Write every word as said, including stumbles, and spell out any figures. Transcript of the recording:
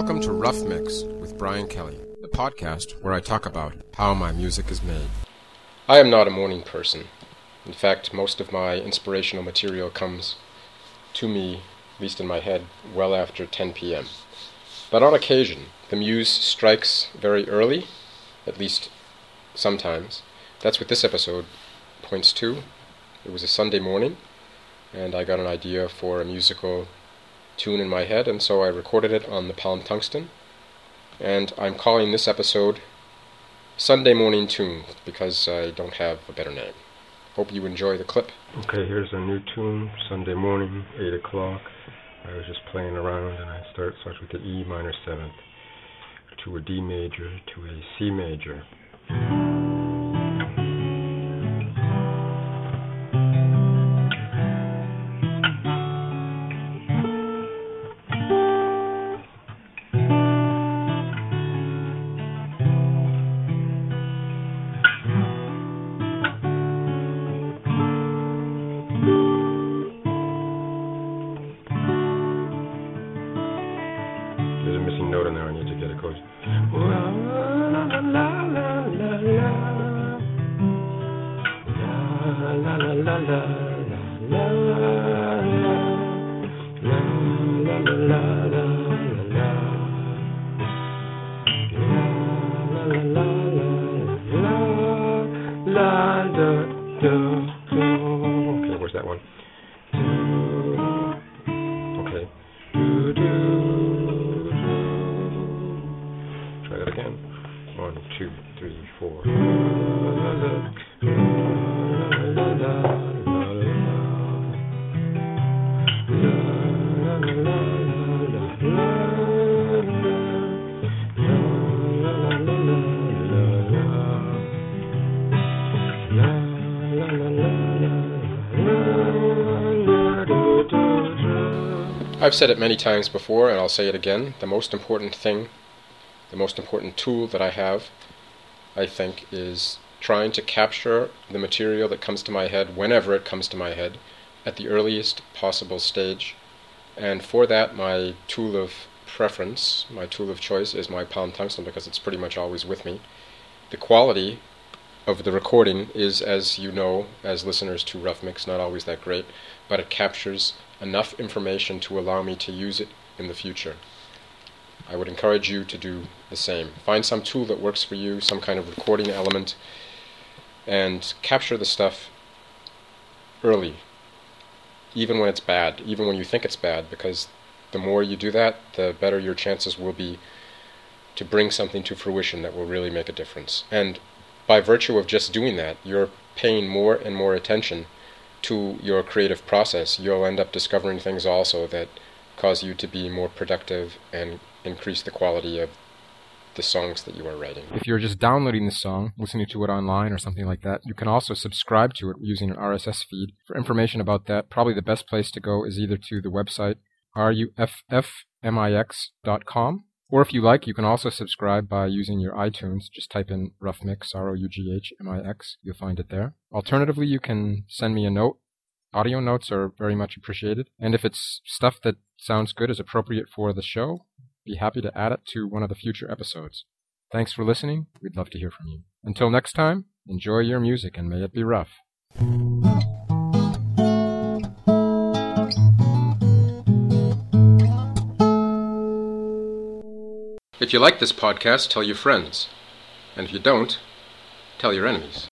Welcome to Rough Mix with Brian Kelly, the podcast where I talk about how my music is made. I am not a morning person. In fact, most of my inspirational material comes to me, at least in my head, well after ten p.m. But on occasion, the muse strikes very early, at least sometimes. That's what this episode points to. It was a Sunday morning, and I got an idea for a musical tune in my head, and so I recorded it on the Palm Tungsten. And I'm calling this episode Sunday Morning Tune, because I don't have a better name. Hope you enjoy the clip. Okay, here's a new tune, Sunday morning, eight o'clock. I was just playing around, and I start starts with the E minor seventh, to a D major, to a C major. There's a missing note in there, I need to get it close. Okay, where's that one? Okay. Try that again. One, two, three, four. I've said it many times before, and I'll say it again. The most important thing, the most important tool that I have, I think, is trying to capture the material that comes to my head, whenever it comes to my head, at the earliest possible stage. And for that, my tool of preference, my tool of choice, is my Palm Tungsten, because it's pretty much always with me. The quality of the recording is, as you know, as listeners to Rough Mix, not always that great, but it captures enough information to allow me to use it in the future. I would encourage you to do the same. Find some tool that works for you, some kind of recording element, and capture the stuff early, even when it's bad, even when you think it's bad, because the more you do that, the better your chances will be to bring something to fruition that will really make a difference. And by virtue of just doing that, you're paying more and more attention to your creative process. You'll end up discovering things also that cause you to be more productive and increase the quality of the songs that you are writing. If you're just downloading the song, listening to it online or something like that, you can also subscribe to it using an R S S feed. For information about that, probably the best place to go is either to the website ruffmix dot com, or if you like, you can also subscribe by using your iTunes. Just type in Rough Mix, R O U G H M I X. You'll find it there. Alternatively, you can send me a note. Audio notes are very much appreciated. And if it's stuff that sounds good, is appropriate for the show, be happy to add it to one of the future episodes. Thanks for listening. We'd love to hear from you. Until next time, enjoy your music and may it be rough. If you like this podcast, tell your friends. And if you don't, tell your enemies.